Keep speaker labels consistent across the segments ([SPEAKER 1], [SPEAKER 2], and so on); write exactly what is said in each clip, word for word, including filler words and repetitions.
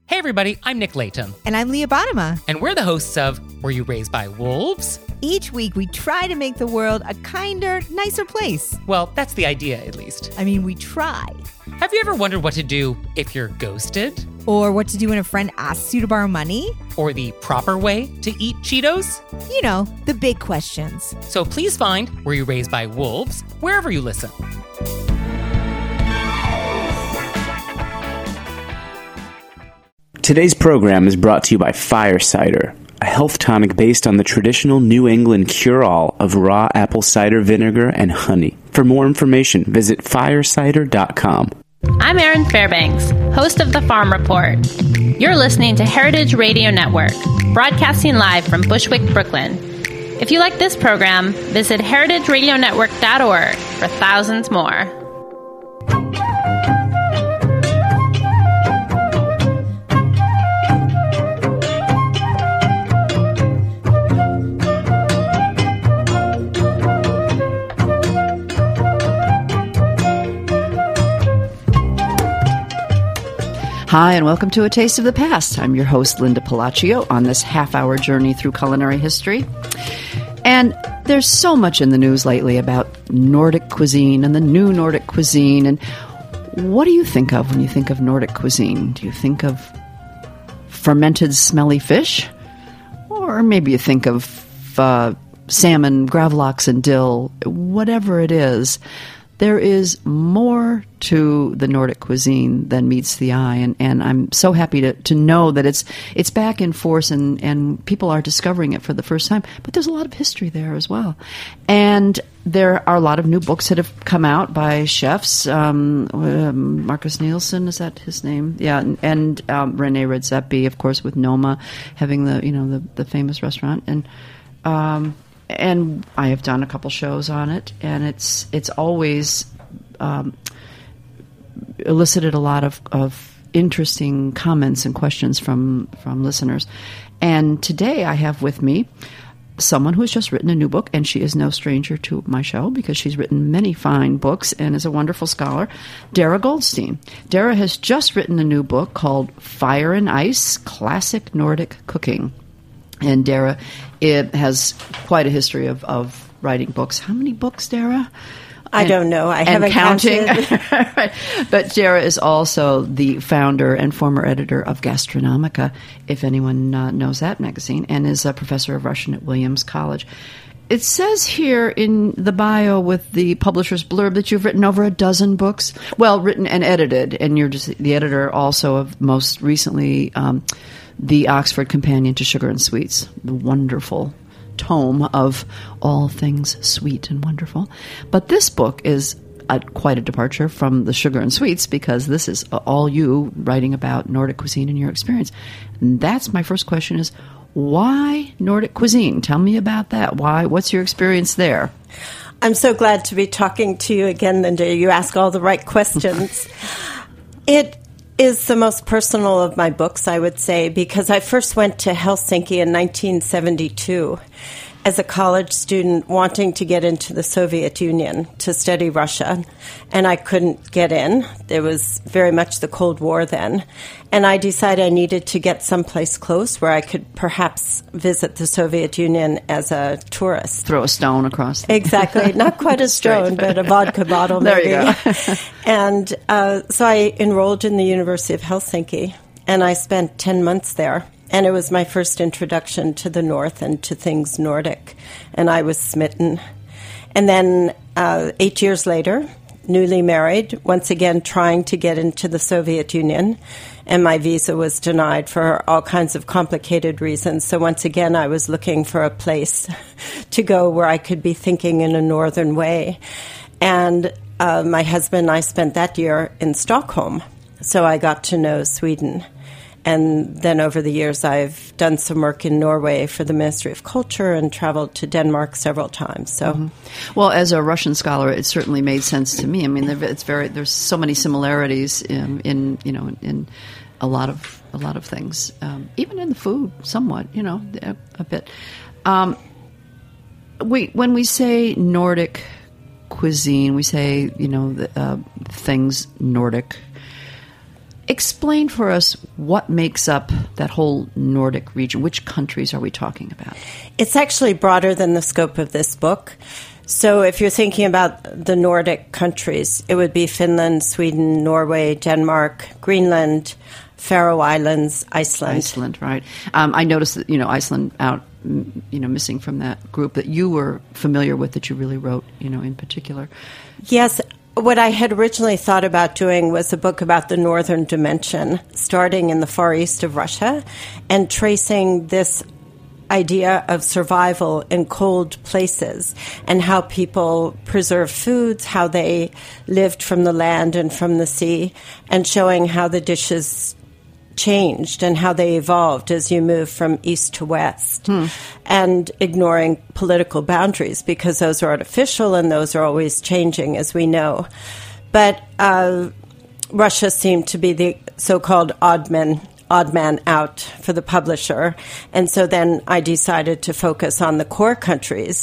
[SPEAKER 1] Hey everybody, I'm Nick Layton.
[SPEAKER 2] And I'm Leah Bottima.
[SPEAKER 1] And we're the hosts of Were You Raised by Wolves?
[SPEAKER 2] Each week we try to make the world a kinder, nicer place.
[SPEAKER 1] Well, that's the idea, at least.
[SPEAKER 2] I mean, we try.
[SPEAKER 1] Have you ever wondered what to do if you're ghosted?
[SPEAKER 2] Or what to do when a friend asks you to borrow money?
[SPEAKER 1] Or the proper way to eat Cheetos?
[SPEAKER 2] You know, the big questions.
[SPEAKER 1] So please find Were You Raised by Wolves wherever you listen.
[SPEAKER 3] Today's program is brought to you by Fire Cider, a health tonic based on the traditional New England cure-all of raw apple cider vinegar and honey. For more information, visit fire cider dot com.
[SPEAKER 4] I'm Erin Fairbanks, host of The Farm Report. You're listening to Heritage Radio Network, broadcasting live from Bushwick, Brooklyn. If you like this program, visit heritage radio network dot org for thousands more.
[SPEAKER 5] Hi, and welcome to A Taste of the Past. I'm your host, Linda Palacio, on this half-hour journey through culinary history. And there's so much in the news lately about Nordic cuisine and the new Nordic cuisine. And what do you think of when you think of Nordic cuisine? Do you think of fermented smelly fish? Or maybe you think of uh, salmon, gravlax, and dill. Whatever it is, there is more to the Nordic cuisine than meets the eye, and, and I'm so happy to, to know that it's it's back in force and, and people are discovering it for the first time. But there's a lot of history there as well. And there are a lot of new books that have come out by chefs. Um, um, Marcus Nielsen, is that his name? Yeah, and, and um, Rene Redzepi, of course, with Noma having the you know the, the famous restaurant. And um, And I have done a couple shows on it, and it's it's always um, elicited a lot of, of interesting comments and questions from, from listeners. And today I have with me someone who has just written a new book, and she is no stranger to my show because she's written many fine books and is a wonderful scholar, Dara Goldstein. Dara has just written a new book called Fire and Ice, Classic Nordic Cooking. And Dara, it has quite a history of, of writing books. How many books, Dara?
[SPEAKER 6] I
[SPEAKER 5] and,
[SPEAKER 6] don't know. I
[SPEAKER 5] and
[SPEAKER 6] haven't
[SPEAKER 5] counting.
[SPEAKER 6] counted.
[SPEAKER 5] Right. But Dara is also the founder and former editor of Gastronomica, if anyone uh, knows that magazine, and is a professor of Russian at Williams College. It says here in the bio with the publisher's blurb that you've written over a dozen books. Well, written and edited, and you're just the editor also of most recently um, the Oxford Companion to Sugar and Sweets, the wonderful tome of all things sweet and wonderful. But this book is a, quite a departure from the Sugar and Sweets because this is all you writing about Nordic cuisine and your experience. And that's my first question is, why Nordic cuisine? Tell me about that. Why? What's your experience there?
[SPEAKER 6] I'm so glad to be talking to you again, Linda. You ask all the right questions. It is the most personal of my books, I would say, because I first went to Helsinki in nineteen seventy-two as a college student wanting to get into the Soviet Union to study Russia, and I couldn't get in. There was very much the Cold War then, and I decided I needed to get someplace close where I could perhaps visit the Soviet Union as a tourist.
[SPEAKER 5] Throw a stone across.
[SPEAKER 6] Exactly. Not quite a stone, but a vodka bottle maybe.
[SPEAKER 5] There you go.
[SPEAKER 6] And uh, so I enrolled in the University of Helsinki, and I spent ten months there. And it was my first introduction to the North and to things Nordic. And I was smitten. And then uh, eight years later, newly married, once again trying to get into the Soviet Union. And my visa was denied for all kinds of complicated reasons. So once again, I was looking for a place to go where I could be thinking in a northern way. And uh, my husband and I spent that year in Stockholm. So I got to know Sweden. And then over the years, I've done some work in Norway for the Ministry of Culture and traveled to Denmark several times. So,
[SPEAKER 5] mm-hmm. Well, as a Russian scholar, it certainly made sense to me. I mean, it's very there's so many similarities in, in you know in a lot of a lot of things, um, even in the food, somewhat, you know, a, a bit. Um, we when we say Nordic cuisine, we say you know the, uh, things Nordic. explain for us what makes up that whole Nordic region. Which countries are we talking about?
[SPEAKER 6] It's actually broader than the scope of this book. So if you're thinking about the Nordic countries, it would be Finland, Sweden, Norway, Denmark, Greenland, Faroe Islands, Iceland.
[SPEAKER 5] Iceland, right. Um, I noticed that, you know, Iceland out, you know, missing from that group that you were familiar with, that you really wrote, you know, in particular.
[SPEAKER 6] Yes. What I had originally thought about doing was a book about the northern dimension, starting in the far east of Russia and tracing this idea of survival in cold places and how people preserve foods, how they lived from the land and from the sea, and showing how the dishes changed and how they evolved as you move from east to west, hmm. and ignoring political boundaries, because those are artificial and those are always changing, as we know. But uh, Russia seemed to be the so-called odd man odd man out for the publisher. And so then I decided to focus on the core countries.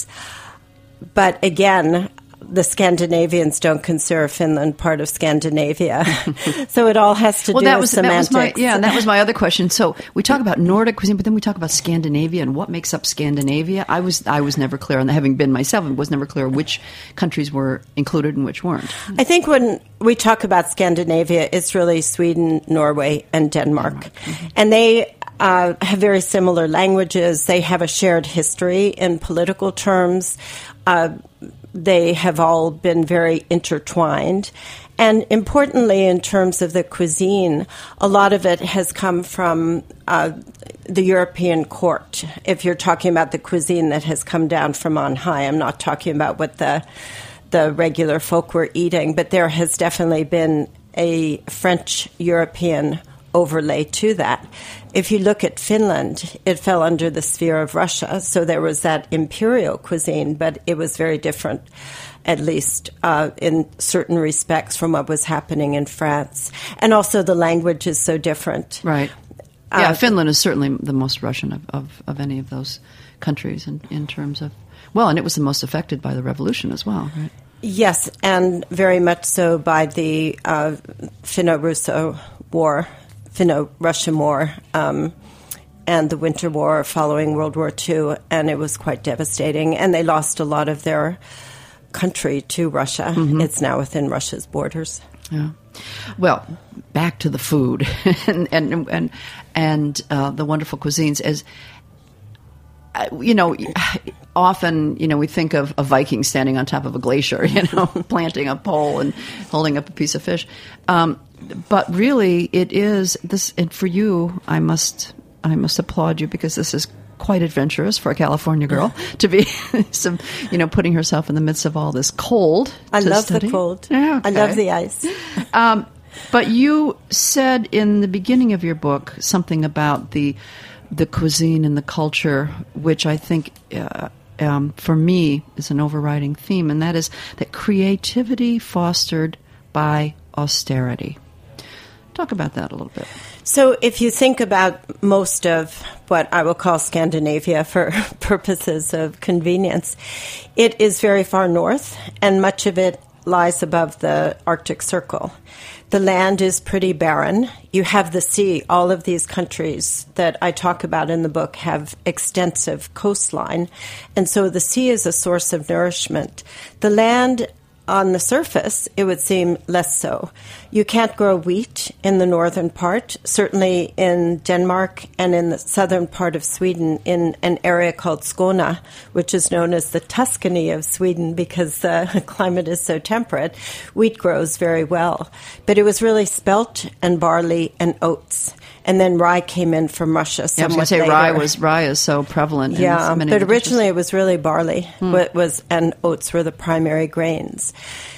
[SPEAKER 6] But again, the Scandinavians don't consider Finland part of Scandinavia. So it all has to
[SPEAKER 5] well,
[SPEAKER 6] do
[SPEAKER 5] that
[SPEAKER 6] with
[SPEAKER 5] was,
[SPEAKER 6] semantics.
[SPEAKER 5] That was my, yeah, and that was my other question. So we talk about Nordic cuisine, but then we talk about Scandinavia and what makes up Scandinavia. I was I was never clear on that, having been myself, and was never clear which countries were included and which weren't.
[SPEAKER 6] I think when we talk about Scandinavia, it's really Sweden, Norway, and Denmark. Denmark. Mm-hmm. And they uh, have very similar languages. They have a shared history in political terms. Uh, They have all been very intertwined. And importantly, in terms of the cuisine, a lot of it has come from uh, the European court. If you're talking about the cuisine that has come down from on high, I'm not talking about what the the regular folk were eating, but there has definitely been a French-European overlay to that. If you look at Finland, it fell under the sphere of Russia, so there was that imperial cuisine, but it was very different, at least uh, in certain respects, from what was happening in France. And also the language is so different.
[SPEAKER 5] Right. Yeah, uh, Finland is certainly the most Russian of, of, of any of those countries in, in terms of, well, and it was the most affected by the revolution as well, right?
[SPEAKER 6] Yes, and very much so by the uh, Finno-Russo War, Finno-Russian War, um, and the Winter War following World War Two, and it was quite devastating. And they lost a lot of their country to Russia. Mm-hmm. It's now within Russia's borders.
[SPEAKER 5] Yeah. Well, back to the food and and and, and uh, the wonderful cuisines. As you know, often, you know, we think of a Viking standing on top of a glacier, you know, planting a pole and holding up a piece of fish. Um, but really, it is this. And for you, I must, I must applaud you, because this is quite adventurous for a California girl to be, some, you know, putting herself in the midst of all this cold.
[SPEAKER 6] I love
[SPEAKER 5] study.
[SPEAKER 6] the cold.
[SPEAKER 5] Yeah, okay.
[SPEAKER 6] I love the ice.
[SPEAKER 5] um, but you said in the beginning of your book something about the the cuisine and the culture, which I think, uh, um, for me, is an overriding theme, and that is that creativity fostered by austerity. Talk about that a little bit.
[SPEAKER 6] So if you think about most of what I will call Scandinavia for purposes of convenience, it is very far north, and much of it lies above the Arctic Circle. The land is pretty barren. You have the sea. All of these countries that I talk about in the book have extensive coastline, and so the sea is a source of nourishment. The land, on the surface, it would seem less so. You can't grow wheat in the northern part, certainly in Denmark and in the southern part of Sweden, in an area called Skåne, which is known as the Tuscany of Sweden because the climate is so temperate. Wheat grows very well. But it was really spelt and barley and oats. And then rye came in from Russia somewhat
[SPEAKER 5] yeah, I was going to say
[SPEAKER 6] later.
[SPEAKER 5] rye was rye is so prevalent.
[SPEAKER 6] Yeah,
[SPEAKER 5] in many
[SPEAKER 6] but
[SPEAKER 5] of the
[SPEAKER 6] originally
[SPEAKER 5] dishes.
[SPEAKER 6] it was really barley,
[SPEAKER 5] Hmm.
[SPEAKER 6] what was and oats were the primary grains.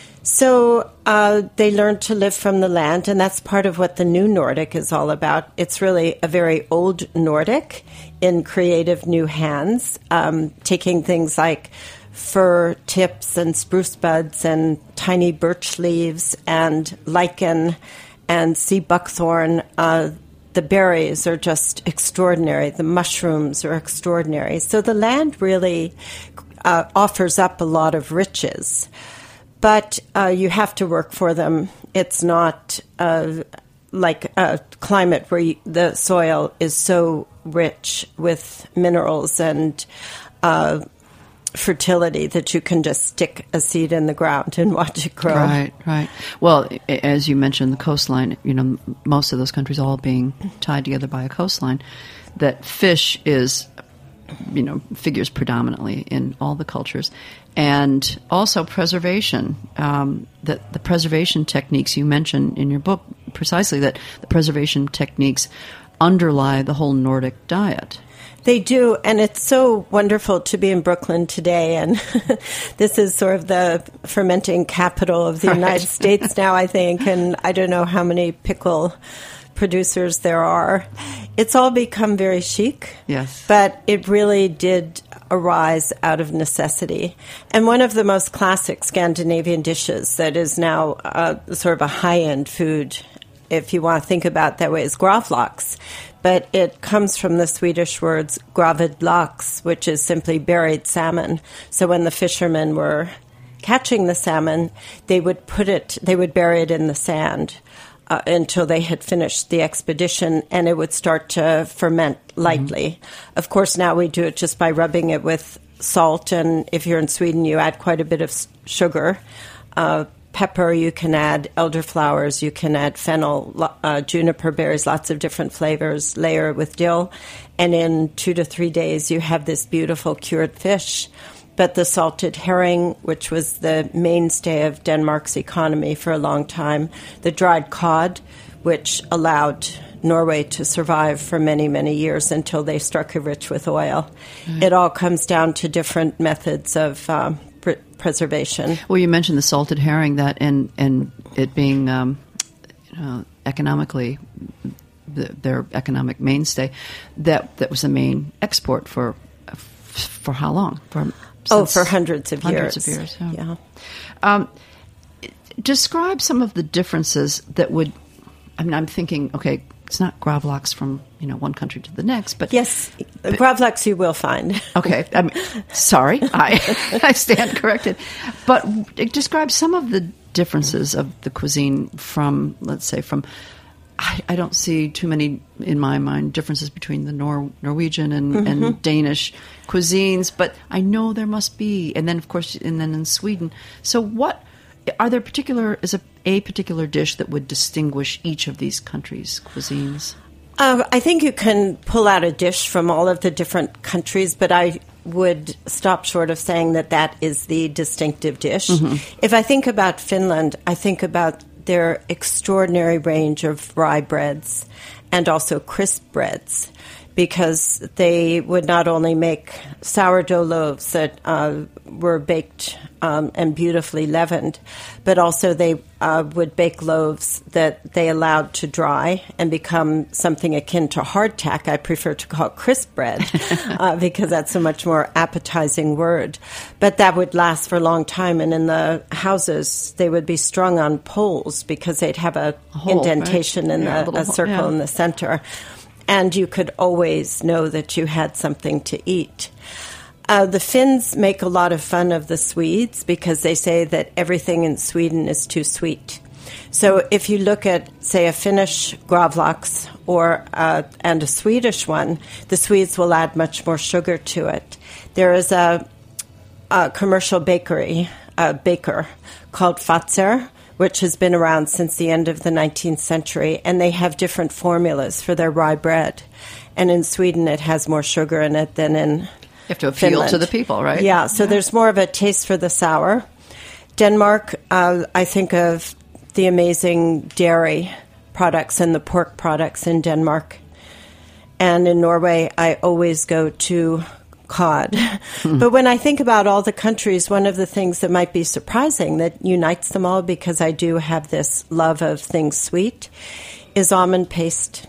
[SPEAKER 6] So uh, they learned to live from the land, and that's part of what the new Nordic is all about. It's really a very old Nordic in creative new hands, um, taking things like fir tips and spruce buds and tiny birch leaves and lichen and sea buckthorn. Uh, the berries are just extraordinary. The mushrooms are extraordinary. So the land really uh, offers up a lot of riches. But uh, you have to work for them. It's not uh, like a climate where you, the soil is so rich with minerals and uh, fertility that you can just stick a seed in the ground and watch it grow.
[SPEAKER 5] Right, right. Well, as you mentioned, the coastline, you know, most of those countries all being tied together by a coastline, that fish is, you know, figures predominantly in all the cultures. And also preservation, um, the, the preservation techniques you mentioned in your book, precisely that the preservation techniques underlie the whole Nordic diet.
[SPEAKER 6] They do, and it's so wonderful to be in Brooklyn today, and this is sort of the fermenting capital of the United
[SPEAKER 5] Right.
[SPEAKER 6] States now, I think, and I don't know how many pickle producers there are. It's all become very chic.
[SPEAKER 5] Yes.
[SPEAKER 6] But it really did arise out of necessity. And one of the most classic Scandinavian dishes that is now uh, sort of a high-end food, if you want to think about it that way, is gravlax. But it comes from the Swedish words gravid lax, which is simply buried salmon. So when the fishermen were catching the salmon, they would put it, they would bury it in the sand uh, until they had finished the expedition, and it would start to ferment lightly. Mm-hmm. Of course, now we do it just by rubbing it with salt, and if you're in Sweden, you add quite a bit of sugar. Uh, pepper, you can add elderflowers, you can add fennel, uh, juniper berries, lots of different flavors, layer it with dill, and in two to three days you have this beautiful cured fish. But the salted herring, which was the mainstay of Denmark's economy for a long time, the dried cod, which allowed Norway to survive for many, many years until they struck it rich with oil. Mm. It all comes down to different methods of um, pr- preservation.
[SPEAKER 5] Well, you mentioned the salted herring, that and and it being um, you know, economically the, their economic mainstay. That that was the main export for for how long? For
[SPEAKER 6] oh, for hundreds of
[SPEAKER 5] hundreds
[SPEAKER 6] years.
[SPEAKER 5] Hundreds of years. Yeah.
[SPEAKER 6] yeah.
[SPEAKER 5] Um, describe some of the differences that would. I mean, I'm thinking, okay, it's not gravlax from, you know, one country to the next, but
[SPEAKER 6] yes, gravlax you will find.
[SPEAKER 5] Okay, I mean, sorry, I I stand corrected. But describe some of the differences of the cuisine from, let's say, from. I, I don't see too many in my mind differences between the Nor- Norwegian and, mm-hmm. and Danish cuisines, but I know there must be. And then, of course, and then in Sweden. So, what are there particular? Is a a particular dish that would distinguish each of these countries' cuisines?
[SPEAKER 6] Uh, I think you can pull out a dish from all of the different countries, but I would stop short of saying that that is the distinctive dish. Mm-hmm. If I think about Finland, I think about their extraordinary range of rye breads and also crisp breads, because they would not only make sourdough loaves that uh, were baked um, and beautifully leavened, but also they uh, would bake loaves that they allowed to dry and become something akin to hardtack. I prefer to call it crisp bread uh, because that's a much more appetizing word. But that would last for a long time, and in the houses they would be strung on poles because they'd have a, a hole, indentation right? in yeah, the, a, little, a circle yeah. in the center. And you could always know that you had something to eat. Uh, the Finns make a lot of fun of the Swedes because they say that everything in Sweden is too sweet. So if you look at, say, a Finnish gravlax or uh, and a Swedish one, the Swedes will add much more sugar to it. There is a, a commercial bakery, a baker called Fazer, which has been around since the end of the nineteenth century, and they have different formulas for their rye bread. And in Sweden, it has more sugar in it than in
[SPEAKER 5] You have to appeal
[SPEAKER 6] Finland.
[SPEAKER 5] to the people, right?
[SPEAKER 6] Yeah, so yeah. there's more of a taste for the sour. Denmark, uh, I think of the amazing dairy products and the pork products in Denmark. And in Norway, I always go to cod. Mm. But when I think about all the countries, one of the things that might be surprising that unites them all, because I do have this love of things sweet, is almond paste.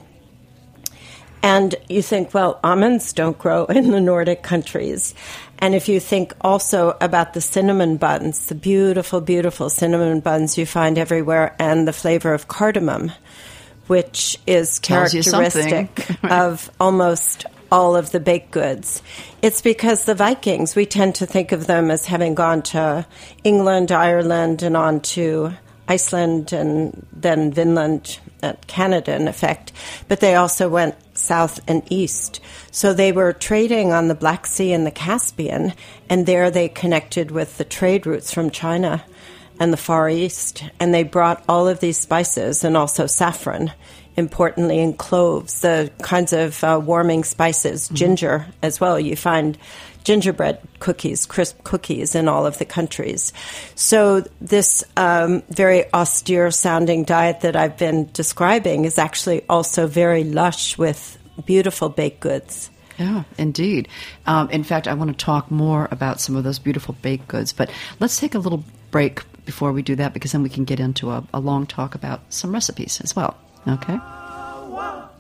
[SPEAKER 6] And you think, well, almonds don't grow in the Nordic countries. And if you think also about the cinnamon buns, the beautiful, beautiful cinnamon buns you find everywhere, and the flavor of cardamom, which is characteristic of almost all of the baked goods. It's because the Vikings, we tend to think of them as having gone to England, Ireland, and on to Iceland, and then Vinland, uh, Canada, in effect, but they also went south and east. So they were trading on the Black Sea and the Caspian, and there they connected with the trade routes from China and the Far East, and they brought all of these spices and also saffron, importantly, and cloves, the kinds of uh, warming spices, mm-hmm. ginger as well. You find gingerbread cookies, crisp cookies in all of the countries. So this um, very austere-sounding diet that I've been describing is actually also very lush with beautiful baked goods.
[SPEAKER 5] Yeah, indeed. Um, in fact, I want to talk more about some of those beautiful baked goods, but let's take a little break before we do that, because then we can get into a, a long talk about some recipes as well. Okay?
[SPEAKER 7] Whoa,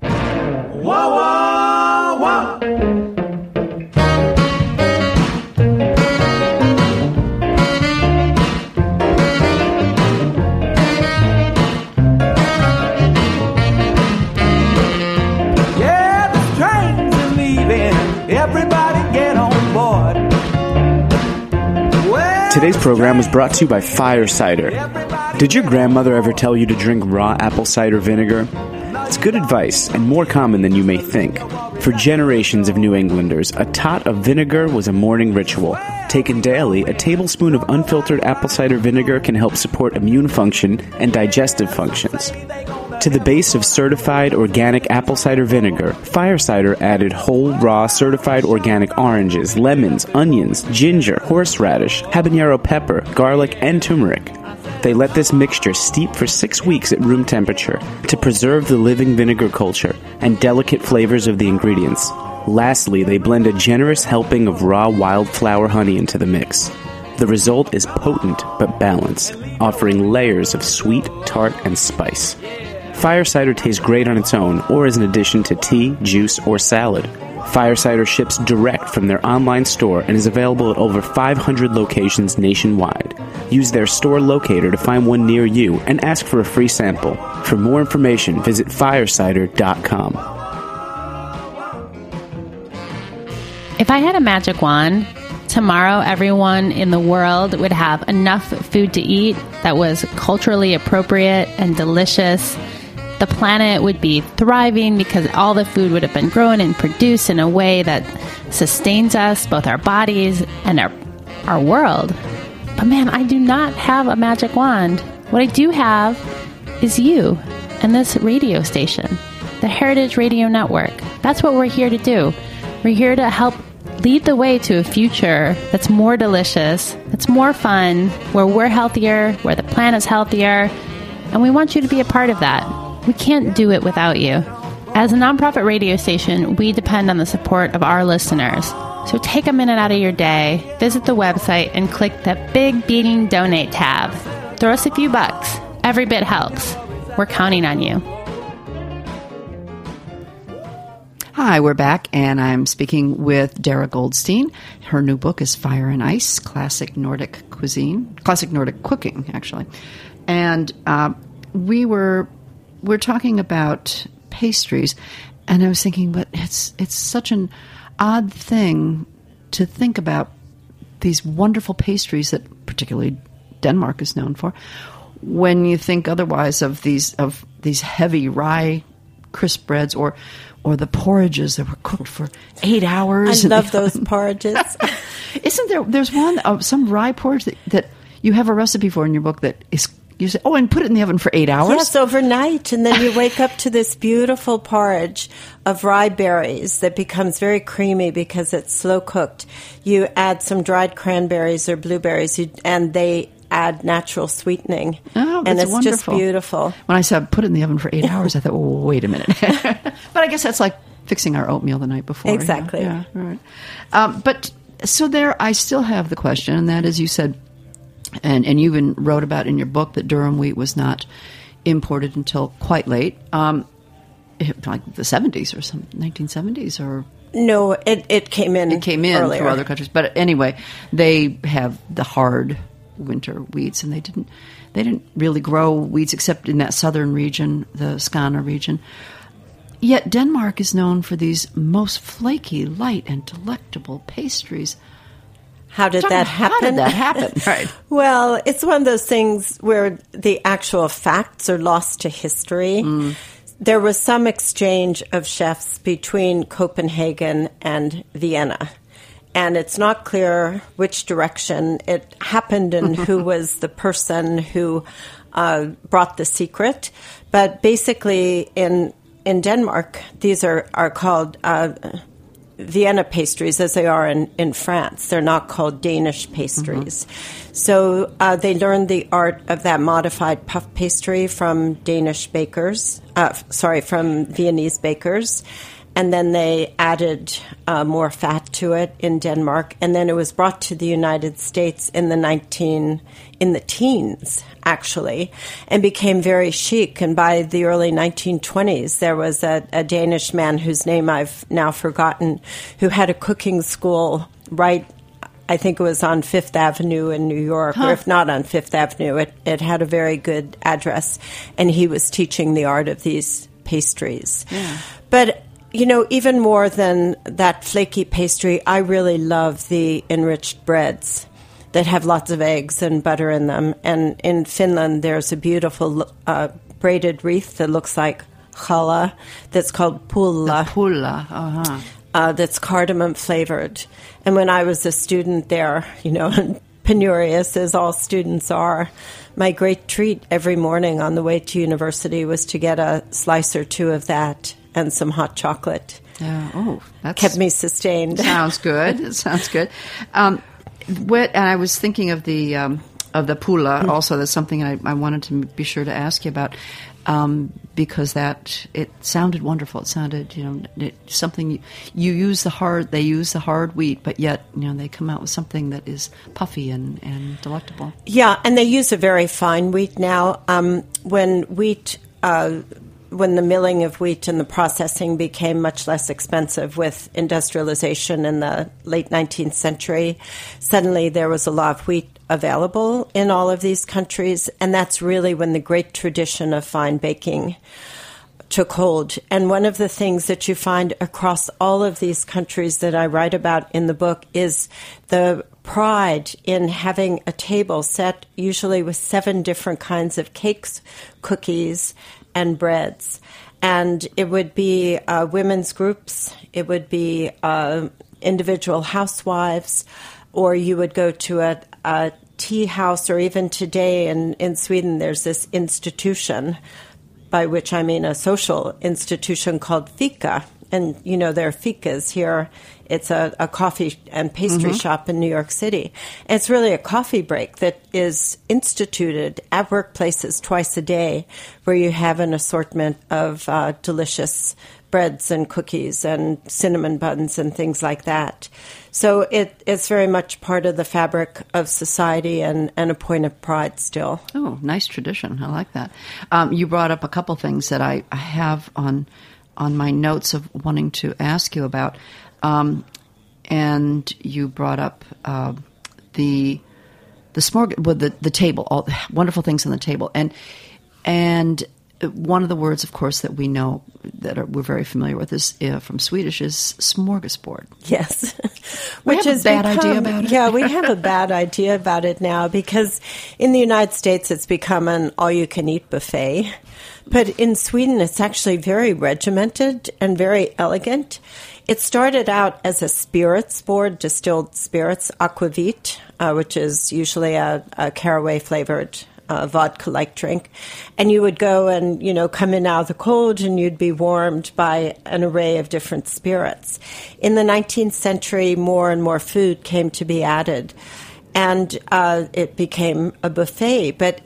[SPEAKER 7] whoa, whoa.
[SPEAKER 3] Today's program was brought to you by Fire Cider. Did your grandmother ever tell you to drink raw apple cider vinegar? It's good advice and more common than you may think. For generations of New Englanders, a tot of vinegar was a morning ritual. Taken daily, a tablespoon of unfiltered apple cider vinegar can help support immune function and digestive functions. To the base of certified organic apple cider vinegar, Fire Cider added whole, raw, certified organic oranges, lemons, onions, ginger, horseradish, habanero pepper, garlic, and turmeric. They let this mixture steep for six weeks at room temperature to preserve the living vinegar culture and delicate flavors of the ingredients. Lastly, they blend a generous helping of raw wildflower honey into the mix. The result is potent but balanced, offering layers of sweet, tart, and spice. Fire Cider tastes great on its own or as an addition to tea, juice, or salad. Fire Cider ships direct from their online store and is available at over five hundred locations nationwide. Use their store locator to find one near you and ask for a free sample. For more information, visit fire cider dot com.
[SPEAKER 4] If I had a magic wand, tomorrow everyone in the world would have enough food to eat that was culturally appropriate and delicious. The planet would be thriving because all the food would have been grown and produced in a way that sustains us, both our bodies and our our world. But man, I do not have a magic wand. What I do have is you and this radio station, the Heritage Radio Network. That's what we're here to do. We're here to help lead the way to a future that's more delicious, that's more fun, where we're healthier, where the planet's healthier, and we want you to be a part of that. We can't do it without you. As a nonprofit radio station, we depend on the support of our listeners. So take a minute out of your day, visit the website, and click that big beating donate tab. Throw us a few bucks. Every bit helps. We're counting on you.
[SPEAKER 5] Hi, we're back, and I'm speaking with Dara Goldstein. Her new book is Fire and Ice, Classic Nordic Cuisine, Classic Nordic Cooking, actually. And uh, we were we're talking about pastries, and I was thinking, but it's it's such an odd thing to think about these wonderful pastries that particularly Denmark is known for, when you think otherwise of these of these heavy rye crisp breads or or the porridges that were cooked for eight hours.
[SPEAKER 6] I love those porridges.
[SPEAKER 5] Isn't there? There's one uh, some rye porridge that, that you have a recipe for in your book that is. You say, oh, and put it in the oven for eight hours?
[SPEAKER 6] Yes, overnight. And then you wake up to this beautiful porridge of rye berries that becomes very creamy because it's slow cooked. You add some dried cranberries or blueberries, you, and they add natural sweetening.
[SPEAKER 5] Oh, that's
[SPEAKER 6] and it's
[SPEAKER 5] wonderful.
[SPEAKER 6] Just beautiful.
[SPEAKER 5] When I said put it in the oven for eight hours, I thought, oh, wait a minute. But I guess that's like fixing our oatmeal the night before.
[SPEAKER 6] Exactly.
[SPEAKER 5] Yeah, yeah, right. Um, but so there, I still have the question, and that is, you said, And and you even wrote about in your book that durum wheat was not imported until quite late, um, like the seventies or some nineteen seventies or
[SPEAKER 6] no, it it came in.
[SPEAKER 5] It came in
[SPEAKER 6] earlier.
[SPEAKER 5] through other countries, but anyway, they have the hard winter wheats, and they didn't they didn't really grow wheats except in that southern region, the Skåne region. Yet Denmark is known for these most flaky, light, and delectable pastries.
[SPEAKER 6] how did
[SPEAKER 5] Talk
[SPEAKER 6] that
[SPEAKER 5] about
[SPEAKER 6] happen?
[SPEAKER 5] How did that happen? Right.
[SPEAKER 6] Well, it's one of those things where the actual facts are lost to history. Mm. There was some exchange of chefs between Copenhagen and Vienna. And it's not clear which direction it happened and who was the person who uh, brought the secret. But basically, in in Denmark, these are, are called uh, Vienna pastries, as they are in, in France. They're not called Danish pastries. Mm-hmm. So uh, they learned the art of that modified puff pastry from Danish bakers, uh, sorry, from Viennese bakers. And then they added uh, more fat to it in Denmark, and then it was brought to the United States in the nineteen in the teens, actually, and became very chic. And by the early nineteen twenties, there was a, a Danish man whose name I've now forgotten, who had a cooking school right. I think it was on Fifth Avenue in New York, huh. or if not on Fifth Avenue, it, it had a very good address, and he was teaching the art of these pastries.
[SPEAKER 5] Yeah.
[SPEAKER 6] But you know, even more than that flaky pastry, I really love the enriched breads that have lots of eggs and butter in them. And in Finland, there's a beautiful uh, braided wreath that looks like challah that's called pulla.
[SPEAKER 5] The pulla, uh-huh.
[SPEAKER 6] Uh, that's cardamom flavored. And when I was a student there, you know, penurious as all students are, my great treat every morning on the way to university was to get a slice or two of that and some hot chocolate.
[SPEAKER 5] Yeah. Oh, that
[SPEAKER 6] kept me sustained.
[SPEAKER 5] Sounds good. It sounds good. Um, what, and I was thinking of the um, of the pulla. Mm. Also, that's something I, I wanted to be sure to ask you about um, because that it sounded wonderful. It sounded, you know, it, something you, you use the hard. They use the hard wheat, but yet, you know, they come out with something that is puffy and, and delectable.
[SPEAKER 6] Yeah, and they use a very fine wheat now. Um, when wheat. Uh, When the milling of wheat and the processing became much less expensive with industrialization in the late nineteenth century, suddenly there was a lot of wheat available in all of these countries, and that's really when the great tradition of fine baking took hold. And one of the things that you find across all of these countries that I write about in the book is the pride in having a table set usually with seven different kinds of cakes, cookies, and breads. And it would be uh, women's groups, it would be uh, individual housewives, or you would go to a, a tea house, or even today in, in Sweden there's this institution, by which I mean a social institution called fika. And, you know, there are fikas here. It's a, a coffee and pastry mm-hmm. shop in New York City. And it's really a coffee break that is instituted at workplaces twice a day, where you have an assortment of uh, delicious breads and cookies and cinnamon buns and things like that. So it, it's very much part of the fabric of society and, and a point of pride still.
[SPEAKER 5] Oh, nice tradition. I like that. Um, you brought up a couple things that I, I have on on my notes of wanting to ask you about. Um, and you brought up uh, the the smorg- well, the the table, all the wonderful things on the table, and and one of the words, of course, that we know that are, we're very familiar with is uh, from Swedish is smorgasbord.
[SPEAKER 6] Yes,
[SPEAKER 5] we which have is a bad
[SPEAKER 6] become,
[SPEAKER 5] idea about it.
[SPEAKER 6] Yeah, we have a bad idea about it now, because in the United States it's become an all-you-can-eat buffet. But in Sweden, it's actually very regimented and very elegant. It started out as a spirits board, distilled spirits, aquavit, uh, which is usually a, a caraway-flavored uh, vodka-like drink. And you would go and, you know, come in out of the cold, and you'd be warmed by an array of different spirits. In the nineteenth century, more and more food came to be added, and uh, it became a buffet. But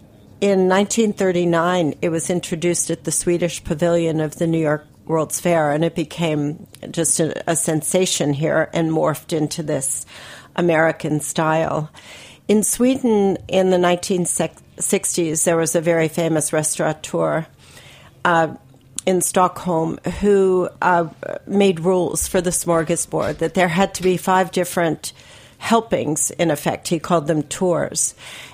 [SPEAKER 6] in nineteen thirty-nine, it was introduced at the Swedish Pavilion of the New York World's Fair, and it became just a, a sensation here and morphed into this American style. In Sweden, in the nineteen sixties, there was a very famous restaurateur uh, in Stockholm who uh, made rules for the smorgasbord, that there had to be five different helpings, in effect. He called them tours.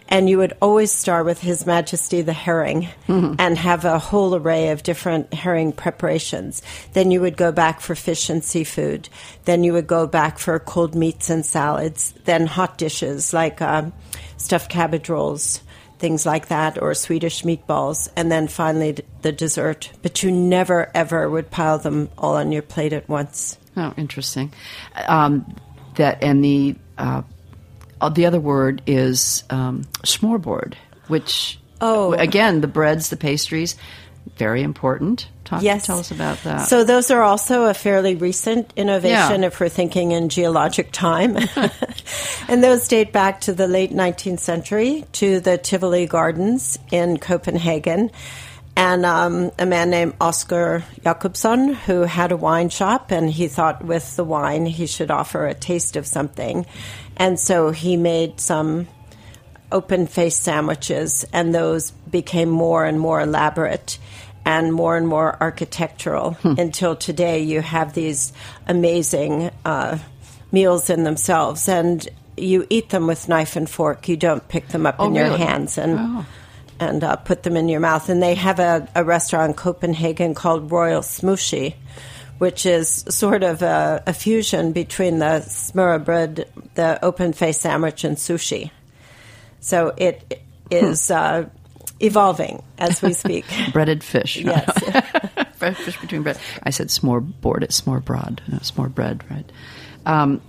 [SPEAKER 6] And you would always start with His Majesty the herring mm-hmm. and have a whole array of different herring preparations. Then you would go back for fish and seafood. Then you would go back for cold meats and salads. Then hot dishes like um, stuffed cabbage rolls, things like that, or Swedish meatballs. And then finally d- the dessert. But you never, ever would pile them all on your plate at once.
[SPEAKER 5] Oh, interesting. Um, that and the... Uh, Uh, the other word is um, smørrebrød, which,
[SPEAKER 6] oh.
[SPEAKER 5] again, the breads, the pastries, very important. Talk,
[SPEAKER 6] yes.
[SPEAKER 5] Tell us about that.
[SPEAKER 6] So those are also a fairly recent innovation
[SPEAKER 5] yeah.
[SPEAKER 6] if we're thinking in geologic time. And those date back to the late nineteenth century, to the Tivoli Gardens in Copenhagen. And um, a man named Oscar Jacobson, who had a wine shop, and he thought with the wine he should offer a taste of something. And so he made some open-faced sandwiches, and those became more and more elaborate and more and more architectural hmm. until today you have these amazing uh, meals in themselves. And you eat them with knife and fork. You don't pick them up
[SPEAKER 5] oh,
[SPEAKER 6] in
[SPEAKER 5] really?
[SPEAKER 6] your hands and...
[SPEAKER 5] Oh.
[SPEAKER 6] and uh, put them in your mouth. And they have a, a restaurant in Copenhagen called Royal Smoothie, which is sort of a, a fusion between the smørrebrød, the open-faced sandwich, and sushi. So it is uh, evolving as we speak.
[SPEAKER 5] Breaded fish.
[SPEAKER 6] Yes.
[SPEAKER 5] Bread fish between bread. I said smørrebrød, it's smørrebrød, no, smørrebrød, right? Um,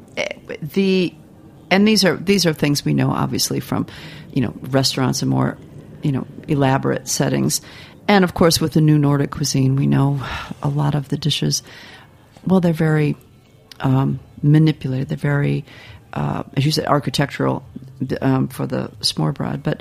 [SPEAKER 5] the and these are these are things we know obviously from, you know, restaurants and more, you know, elaborate settings. And, of course, with the new Nordic cuisine, we know a lot of the dishes, well, they're very um, manipulated. They're very, uh, as you said, architectural um, for the smørrebrød, but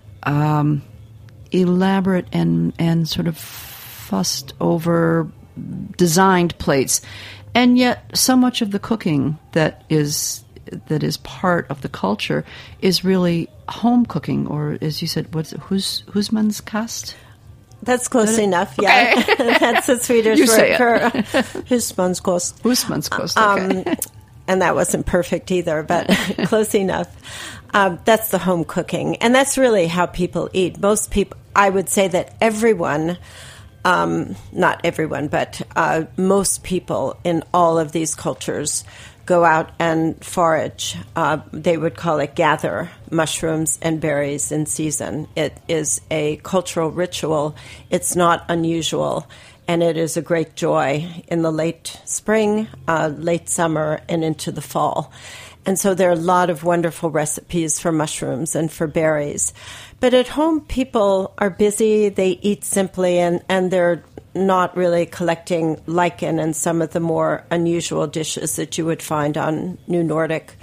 [SPEAKER 5] um, elaborate and, and sort of fussed over designed plates. And yet so much of the cooking that is that is part of the culture is really home cooking, or as you said, what's hus, husmandskost?
[SPEAKER 6] That's close enough, yeah. Okay. That's a Swedish
[SPEAKER 5] you
[SPEAKER 6] word
[SPEAKER 5] say
[SPEAKER 6] for husmandskost.
[SPEAKER 5] Husmandskost, okay.
[SPEAKER 6] Um, and that wasn't perfect either, but close enough. Um, that's the home cooking. And that's really how people eat. Most people, I would say that everyone, um, not everyone, but uh, most people in all of these cultures go out and forage. Uh, they would call it gather mushrooms and berries in season. It is a cultural ritual. It's not unusual, and it is a great joy in the late spring, uh, late summer, and into the fall. And so there are a lot of wonderful recipes for mushrooms and for berries. But at home, people are busy. They eat simply, and, and they're not really collecting lichen and some of the more unusual dishes that you would find on New Nordic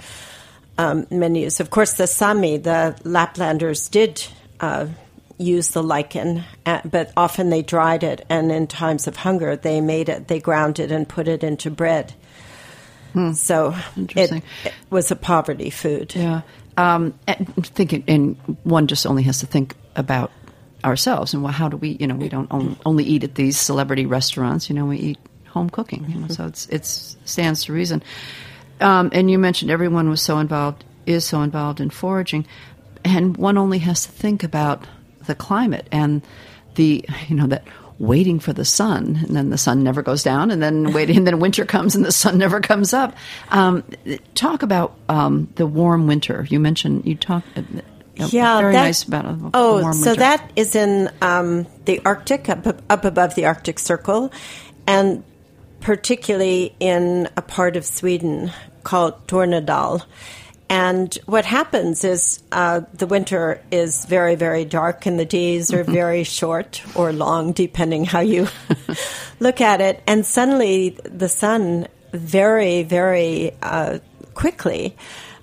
[SPEAKER 6] um, menus. Of course, the Sami, the Laplanders, did uh, use the lichen, uh, but often they dried it, and in times of hunger, they made it, they ground it and put it into bread. Hmm. So it, it was a poverty food.
[SPEAKER 5] Yeah. Um, and thinking, and one just only has to think about ourselves and well, how do we, you know, we don't on, only eat at these celebrity restaurants, you know, we eat home cooking, you know, so it's it's stands to reason. Um, and you mentioned everyone was so involved, is so involved in foraging, and one only has to think about the climate and the, you know, that waiting for the sun, and then the sun never goes down, and then waiting, and then winter comes and the sun never comes up. Um, talk about um, the warm winter. You mentioned, you talked... Uh,
[SPEAKER 6] Yeah,
[SPEAKER 5] very
[SPEAKER 6] that,
[SPEAKER 5] nice about a, a
[SPEAKER 6] oh,
[SPEAKER 5] warm
[SPEAKER 6] so
[SPEAKER 5] winter.
[SPEAKER 6] that is in um, the Arctic, up, up above the Arctic Circle, and particularly in a part of Sweden called Tornedal. And what happens is uh, the winter is very, very dark, and the days are very short or long, depending how you look at it. And suddenly the sun very, very uh, quickly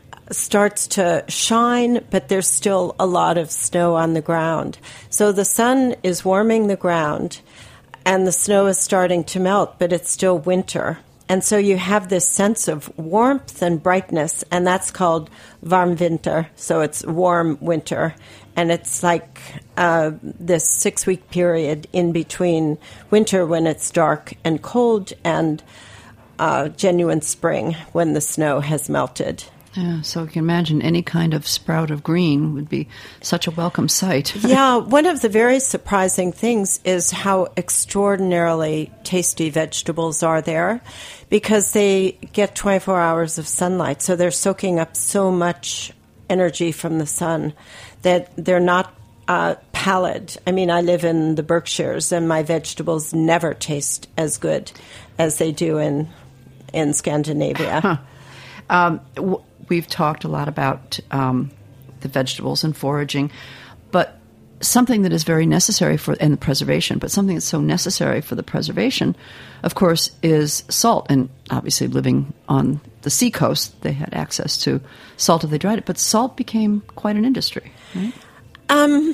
[SPEAKER 6] starts to shine, but there's still a lot of snow on the ground. So the sun is warming the ground, and the snow is starting to melt, but it's still winter. And so you have this sense of warmth and brightness, and that's called varmvinter. So it's warm winter. And it's like uh, this six-week period in between winter when it's dark and cold and uh, genuine spring when the snow has melted.
[SPEAKER 5] Yeah, so you can imagine any kind of sprout of green would be such a welcome sight.
[SPEAKER 6] Yeah, one of the very surprising things is how extraordinarily tasty vegetables are there, because they get twenty-four hours of sunlight, so they're soaking up so much energy from the sun that they're not uh, pallid. I mean, I live in the Berkshires, and my vegetables never taste as good as they do in in Scandinavia.
[SPEAKER 5] Huh. Um, w- we've talked a lot about um, the vegetables and foraging, but something that is very necessary for and the preservation, but something that's so necessary for the preservation, of course, is salt. And obviously, living on the seacoast, they had access to salt if they dried it. But salt became quite an industry, right?
[SPEAKER 6] Um,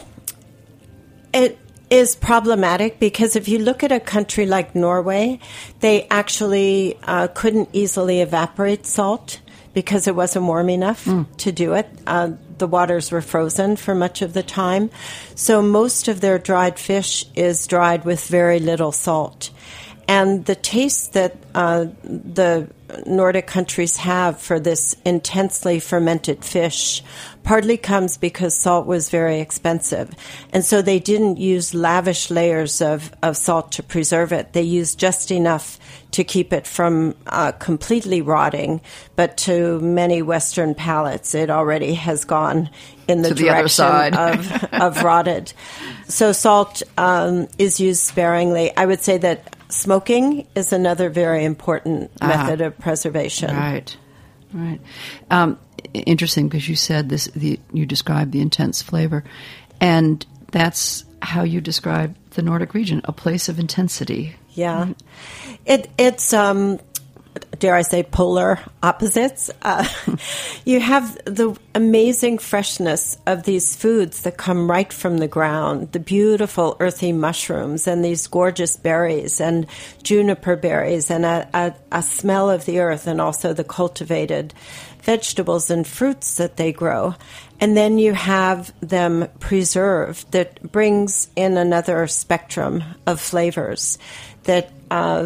[SPEAKER 6] it is problematic because if you look at a country like Norway, they actually uh, couldn't easily evaporate salt because it wasn't warm enough mm. to do it. Uh, the waters were frozen for much of the time. So most of their dried fish is dried with very little salt. And the taste that uh, the Nordic countries have for this intensely fermented fish partly comes because salt was very expensive. And so they didn't use lavish layers of, of salt to preserve it. They used just enough to keep it from uh, completely rotting. But to many Western palates, it already has gone in the
[SPEAKER 5] to the
[SPEAKER 6] direction
[SPEAKER 5] other side.
[SPEAKER 6] of, of rotted. So salt um, is used sparingly. I would say that smoking is another very important
[SPEAKER 5] Ah.
[SPEAKER 6] method of preservation.
[SPEAKER 5] Right, right. Um, interesting, because you said this. The, you described the intense flavor, and that's how you describe the Nordic region: a place of intensity.
[SPEAKER 6] Yeah, it it's um, dare I say polar opposites. Uh, you have the amazing freshness of these foods that come right from the ground, the beautiful earthy mushrooms and these gorgeous berries and juniper berries and a, a, a smell of the earth, and also the cultivated vegetables and fruits that they grow. And then you have them preserved that brings in another spectrum of flavors that uh,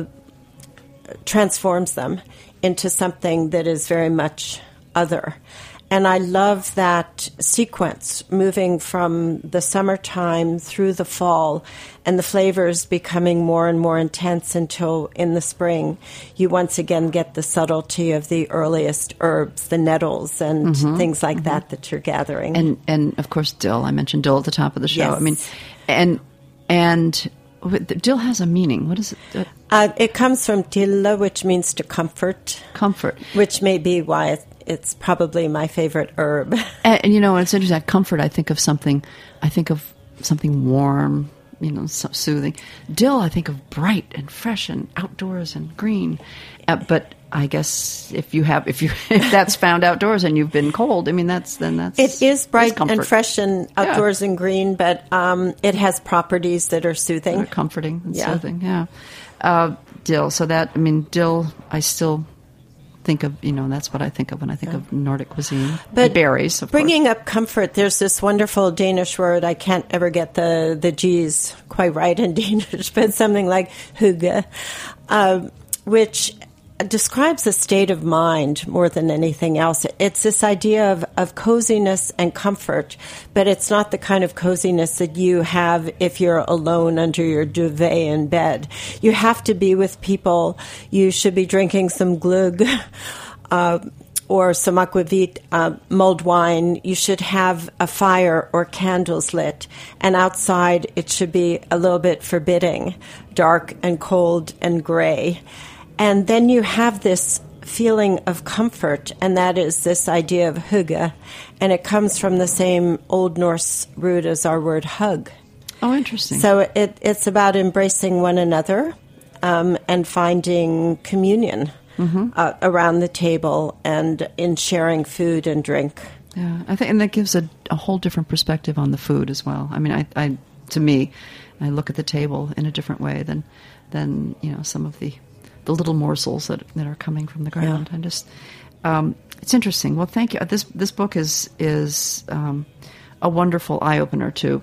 [SPEAKER 6] transforms them into something that is very much other. And I love that sequence, moving from the summertime through the fall and the flavors becoming more and more intense until in the spring you once again get the subtlety of the earliest herbs, the nettles and mm-hmm, things like mm-hmm. that that you're gathering.
[SPEAKER 5] And, and of course, dill. I mentioned dill at the top of the show.
[SPEAKER 6] Yes.
[SPEAKER 5] I mean, and and dill has a meaning. What is it?
[SPEAKER 6] Uh, it comes from dilla, which means to comfort.
[SPEAKER 5] Comfort.
[SPEAKER 6] Which may be why it, it's probably my favorite herb.
[SPEAKER 5] And, and you know, it's interesting. Comfort, I think of something, I think of something warm, you know, so soothing. Dill, I think of bright and fresh and outdoors and green. Uh, but I guess if you have, if you if that's found outdoors and you've been cold, I mean, that's then that's
[SPEAKER 6] it is bright
[SPEAKER 5] comfort.
[SPEAKER 6] and fresh and outdoors
[SPEAKER 5] yeah.
[SPEAKER 6] and green, but um, it has properties that are soothing,
[SPEAKER 5] that are comforting and
[SPEAKER 6] yeah.
[SPEAKER 5] soothing. Yeah, uh, dill. So that I mean, dill. I still think of, you know, that's what I think of when I think yeah. of Nordic cuisine.
[SPEAKER 6] But
[SPEAKER 5] and berries, of
[SPEAKER 6] bringing
[SPEAKER 5] course.
[SPEAKER 6] up comfort, there's this wonderful Danish word. I can't ever get the the G's quite right in Danish, but something like hygge, uh, which describes a state of mind more than anything else. It's this idea of, of coziness and comfort, but it's not the kind of coziness that you have if you're alone under your duvet in bed. You have to be with people. You should be drinking some glögg uh, or some aquavit, uh, mulled wine. You should have a fire or candles lit. And outside, it should be a little bit forbidding, dark and cold and gray. And then you have this feeling of comfort, and that is this idea of hygge, and it comes from the same Old Norse root as our word hug.
[SPEAKER 5] Oh, interesting.
[SPEAKER 6] So it, it's about embracing one another um, and finding communion mm-hmm. uh, around the table and in sharing food and drink.
[SPEAKER 5] Yeah, I think, and that gives a, a whole different perspective on the food as well. I mean, I, I to me, I look at the table in a different way than than you know some of the. the little morsels that that are coming from the ground.
[SPEAKER 6] Yeah.
[SPEAKER 5] And just, um, it's interesting. Well, thank you. This this book is is um, a wonderful eye opener to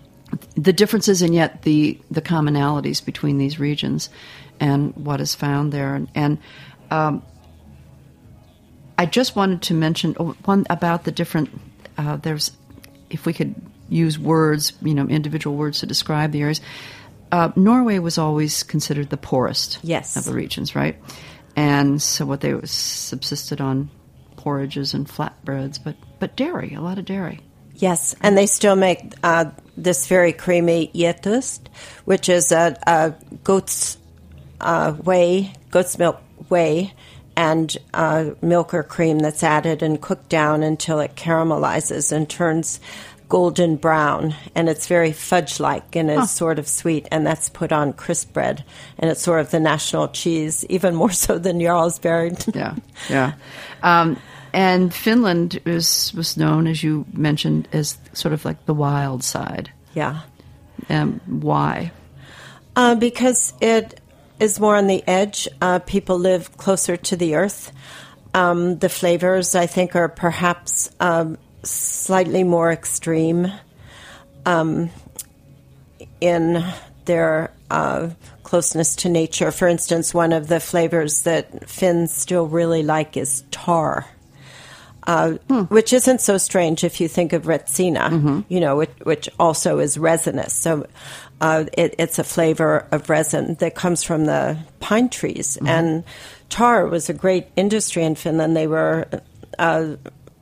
[SPEAKER 5] the differences and yet the the commonalities between these regions and what is found there. And, and um, I just wanted to mention one about the different. Uh, there's, if we could use words, you know, individual words to describe the areas. Uh, Norway was always considered the poorest
[SPEAKER 6] yes.
[SPEAKER 5] of the regions, right? And so what they was subsisted on porridges and flatbreads, but but dairy, a lot of dairy.
[SPEAKER 6] Yes, and they still make uh, this very creamy getost, which is a, a goat's uh, whey, goat's milk whey, and uh, milk or cream that's added and cooked down until it caramelizes and turns golden brown, and it's very fudge-like and is huh. sort of sweet, and that's put on crisp bread, and it's sort of the national cheese, even more so than Jarlsberg.
[SPEAKER 5] yeah, yeah. Um, and Finland is, was known, as you mentioned, as sort of like the wild side.
[SPEAKER 6] Yeah.
[SPEAKER 5] Um, why?
[SPEAKER 6] Uh, because it is more on the edge. Uh, people live closer to the earth. Um, the flavors, I think, are perhaps um, slightly more extreme um, in their uh, closeness to nature. For instance, one of the flavors that Finns still really like is tar. Uh, hmm. Which isn't so strange if you think of retsina, mm-hmm. you know, which, which also is resinous. So uh, it, it's a flavor of resin that comes from the pine trees. Mm-hmm. And tar was a great industry in Finland. They were uh,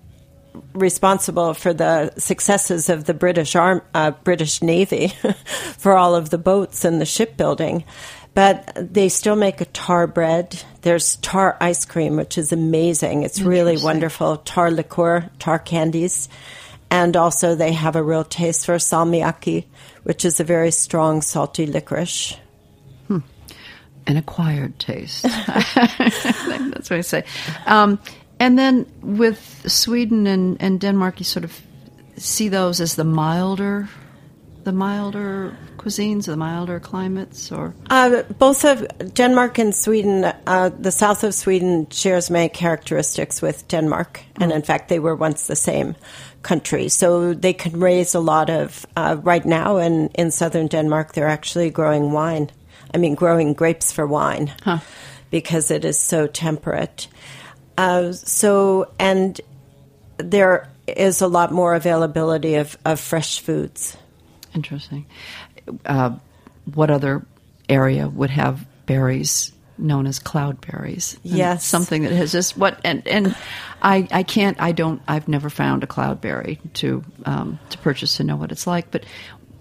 [SPEAKER 6] responsible for the successes of the British Arm, uh, British Navy for all of the boats and the shipbuilding. But they still make a tar bread. There's tar ice cream, which is amazing. It's really wonderful. Tar liqueur, tar candies. And also they have a real taste for salmiakki, which is a very strong, salty licorice.
[SPEAKER 5] Hmm. An acquired taste. That's what I say. Um, and then with Sweden and, and Denmark, you sort of see those as the milder the milder cuisines, the milder climates, or
[SPEAKER 6] uh, both of Denmark and Sweden. Uh, the south of Sweden shares many characteristics with Denmark, mm. and in fact, they were once the same country. So they can raise a lot of. Uh, right now, in in southern Denmark, they're actually growing wine. I mean, growing grapes for wine, huh. because it is so temperate. Uh, so and there is a lot more availability of, of fresh foods.
[SPEAKER 5] Interesting. Uh, what other area would have berries known as cloudberries?
[SPEAKER 6] Yes,
[SPEAKER 5] something that has just what and and I I can't I don't I've never found a cloudberry to um, to purchase to know what it's like. But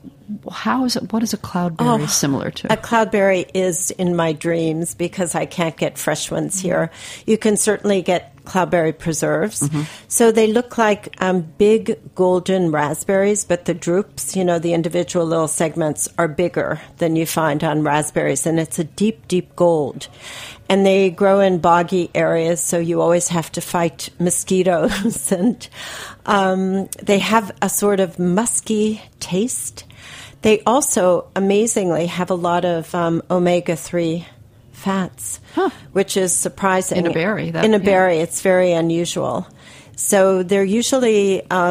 [SPEAKER 5] how is it? What is a cloudberry oh, similar to?
[SPEAKER 6] A cloudberry is in my dreams because I can't get fresh ones here. You can certainly get cloudberry preserves. Mm-hmm. So they look like um, big golden raspberries, but the drupes, you know, the individual little segments are bigger than you find on raspberries, and it's a deep, deep gold. And they grow in boggy areas, so you always have to fight mosquitoes. and um, they have a sort of musky taste. They also, amazingly, have a lot of um, omega three fats, huh. which is surprising.
[SPEAKER 5] In a berry. That,
[SPEAKER 6] In a
[SPEAKER 5] yeah.
[SPEAKER 6] berry, it's very unusual. So they're usually uh,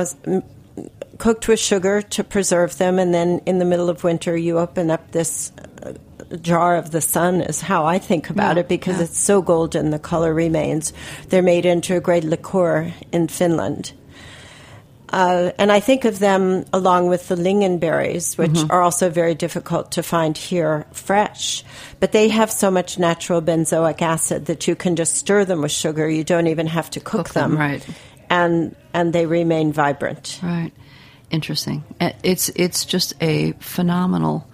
[SPEAKER 6] cooked with sugar to preserve them, and then in the middle of winter, you open up this uh, jar of the sun, is how I think about
[SPEAKER 5] yeah,
[SPEAKER 6] it, because
[SPEAKER 5] yeah.
[SPEAKER 6] it's so golden, the color remains. They're made into a great liqueur in Finland. Uh, and I think of them along with the lingonberries, which mm-hmm. are also very difficult to find here fresh. But they have so much natural benzoic acid that you can just stir them with sugar. You don't even have to cook,
[SPEAKER 5] cook them. them.
[SPEAKER 6] Right. And and they remain vibrant.
[SPEAKER 5] Right. Interesting. It's it's just a phenomenal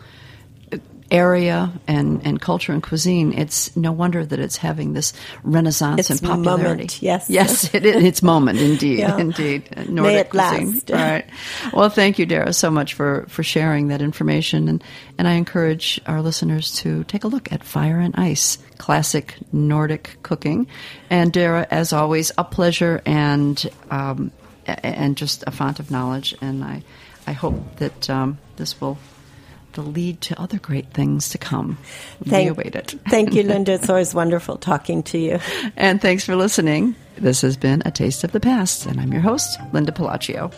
[SPEAKER 5] area and, and culture and cuisine. It's no wonder that it's having this renaissance
[SPEAKER 6] it's
[SPEAKER 5] and popularity.
[SPEAKER 6] Moment, yes,
[SPEAKER 5] yes, it is. It's moment, indeed,
[SPEAKER 6] yeah.
[SPEAKER 5] indeed. Nordic
[SPEAKER 6] May it
[SPEAKER 5] cuisine.
[SPEAKER 6] last.
[SPEAKER 5] All right. Well, thank you, Dara, so much for, for sharing that information, and and I encourage our listeners to take a look at Fire and Ice, classic Nordic cooking. And Dara, as always, a pleasure and um, and just a font of knowledge. And I I hope that um, this will. To lead to other great things to come.
[SPEAKER 6] Thank,
[SPEAKER 5] we await it.
[SPEAKER 6] Thank you, Linda. It's always wonderful talking to you.
[SPEAKER 5] And thanks for listening. This has been A Taste of the Past, and I'm your host, Linda Palacio.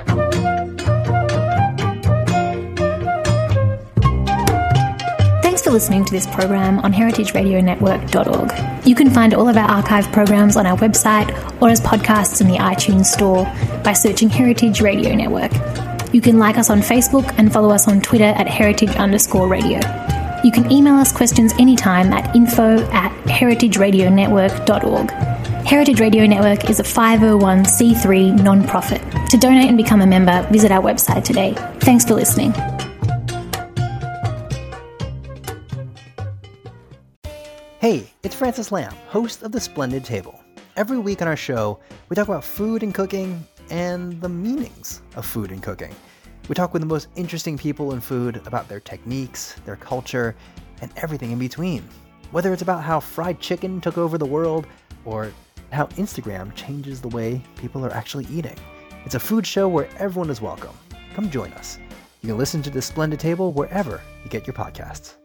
[SPEAKER 8] Thanks for for listening to this program on heritage radio network dot org. You can find all of our archive programs on our website or as podcasts in the iTunes Store by searching Heritage Radio Network. You can like us on Facebook and follow us on Twitter at heritage underscore radio. You can email us questions anytime at info at heritage radio network dot org. Heritage Radio Network is a five oh one c three non-profit. To donate and become a member, visit our website today. Thanks for listening.
[SPEAKER 9] Hey, it's Francis Lamb, host of The Splendid Table. Every week on our show, we talk about food and cooking and the meanings of food and cooking. We talk with the most interesting people in food about their techniques, their culture, and everything in between. Whether it's about how fried chicken took over the world or how Instagram changes the way people are actually eating. It's a food show where everyone is welcome. Come join us. You can listen to The Splendid Table wherever you get your podcasts.